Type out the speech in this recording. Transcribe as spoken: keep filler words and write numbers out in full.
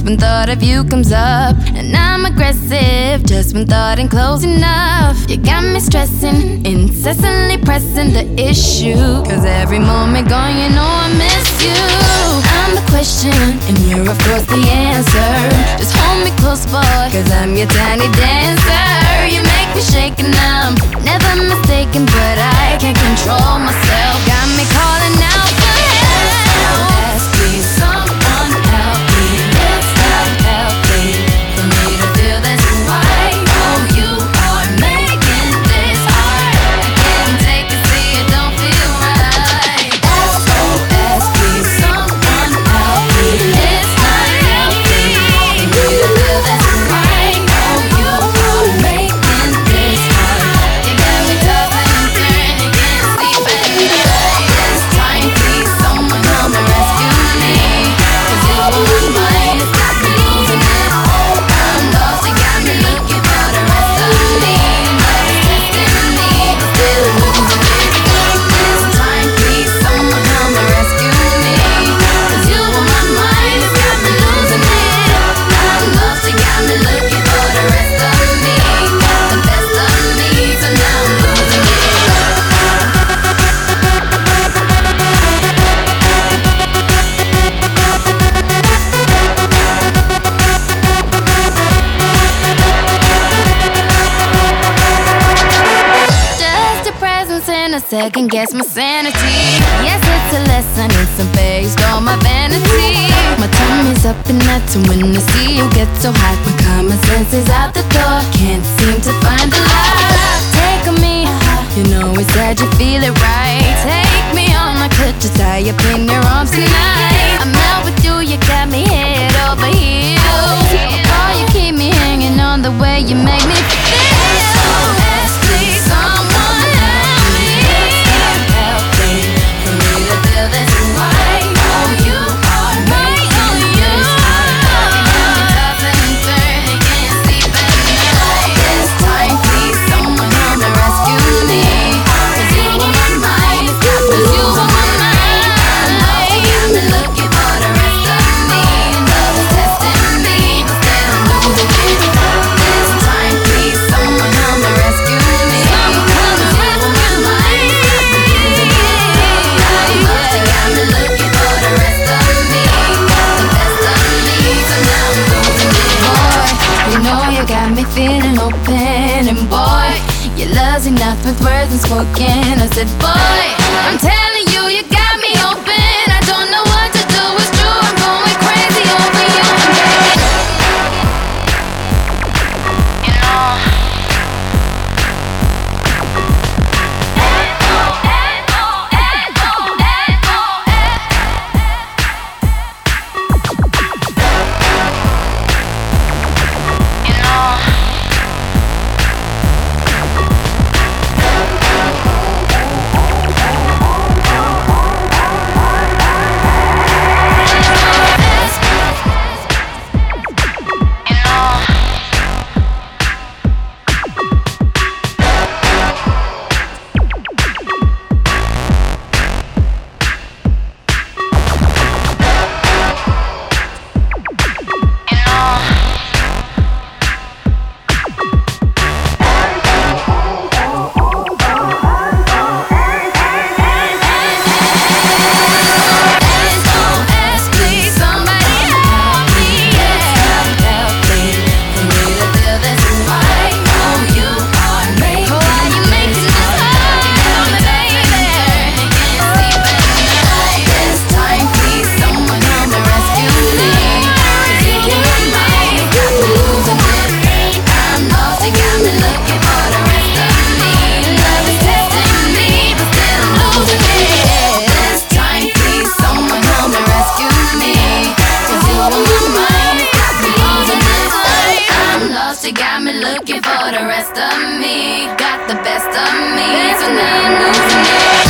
when thought of you comes up. And I'm aggressive just when thought ain't close enough. You got me stressing, incessantly pressing the issue. Cause every moment gone, you know I miss you. I'm the question, and you're of course the answer. Just hold me close, boy, cause I'm your tiny dancer. You make me shake and I'm never mistaken, but I can't control myself. Got me calling out for help. Ask please, someone help me. It's not healthy for me to feel this way. Oh, you are making this hard. I can't take it, see it don't feel right. Ask, oh, ask please, someone help me. It's not healthy for me to feel this way. Oh, you are making this hard. You got me tossing and turning, can't sleep at night. This time, please, someone help me rescue me. Cause you on my mind, it's got me losing it. I'm lost, you got me looking for the rest of me. Love is testing me, but still I'm losing it. This time, please, someone help me rescue me. Cause you on my mind, it's got me losing it. I'm lost, you got me looking for the rest of me. Got the best of me, so now I'm losing it. Just your presence in a second guess my sanity. Yes, it's a lesson, it's a based on my vanity. My tummy's up and nuts, and when I see you get so hot, my common sense is out the door. Can't seem to find the light. Take on me, you know it's sad you feel it right. Take me on, I could just tie up in your arms tonight. I'm out with you, you got me head over heels. Oh, you keep me hanging on the way you make me feel. Ask please, someone help me. It's not healthy for me to feel this way. Oh, you are making this hard. You got me tossing and turning, can't sleep at night. This time, please, someone help me rescue me. Cause you on my mind, cause you on my mind. I'm lost, you got me looking for the rest of me. Love is testing me, but still I'm losing it. This time, please, someone help me rescue me. Cause you on my mind, got me losing it. I'm lost, you got me looking for the rest of me. Got the best of me, so now I'm losing it. Boy, you know you got me feeling open, and boy, your love's enough with words unspoken. I said, boy, I'm telling you, you got me open. I don't know what to do, it's true, I'm going crazy over you. You know. You got me looking for the rest of me. Got the best of me, so now I'm losing it.